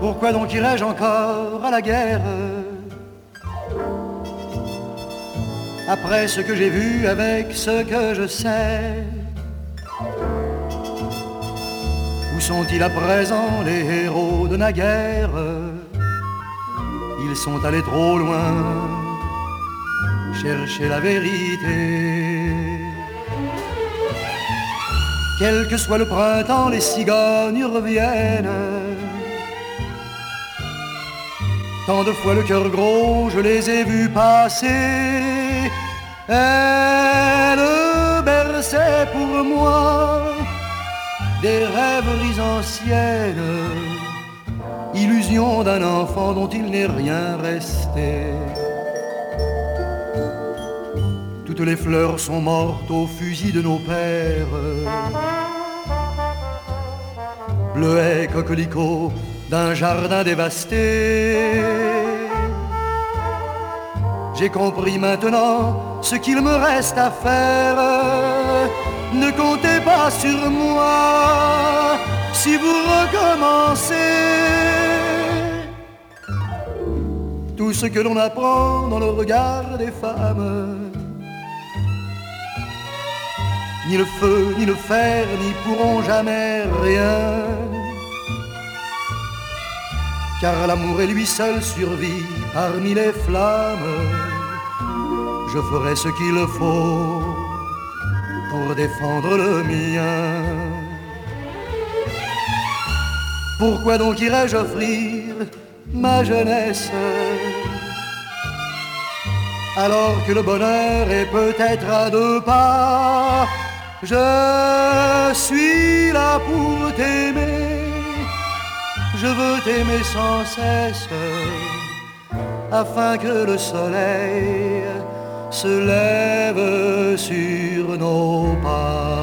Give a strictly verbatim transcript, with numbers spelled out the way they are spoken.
Pourquoi donc irais-je encore à la guerre? Après ce que j'ai vu, avec ce que je sais, où sont-ils à présent les héros de naguère? Ils sont allés trop loin chercher la vérité. Quel que soit le printemps, les cigognes reviennent. Tant de fois le cœur gros, je les ai vus passer. Elles berçaient pour moi des rêveries anciennes, illusion d'un enfant dont il n'est rien resté. Toutes les fleurs sont mortes au fusil de nos pères. Bleuets, coquelicots d'un jardin dévasté. J'ai compris maintenant ce qu'il me reste à faire. Ne comptez pas sur moi si vous recommencez. Tout ce que l'on apprend dans le regard des femmes, ni le feu, ni le fer, n'y pourront jamais rien. Car l'amour est lui seul survit parmi les flammes. Je ferai ce qu'il faut pour défendre le mien. Pourquoi donc irais-je offrir ma jeunesse alors que le bonheur est peut-être à deux pas? Je suis là pour t'aimer, je veux t'aimer sans cesse, afin que le soleil se lève sur nos pas.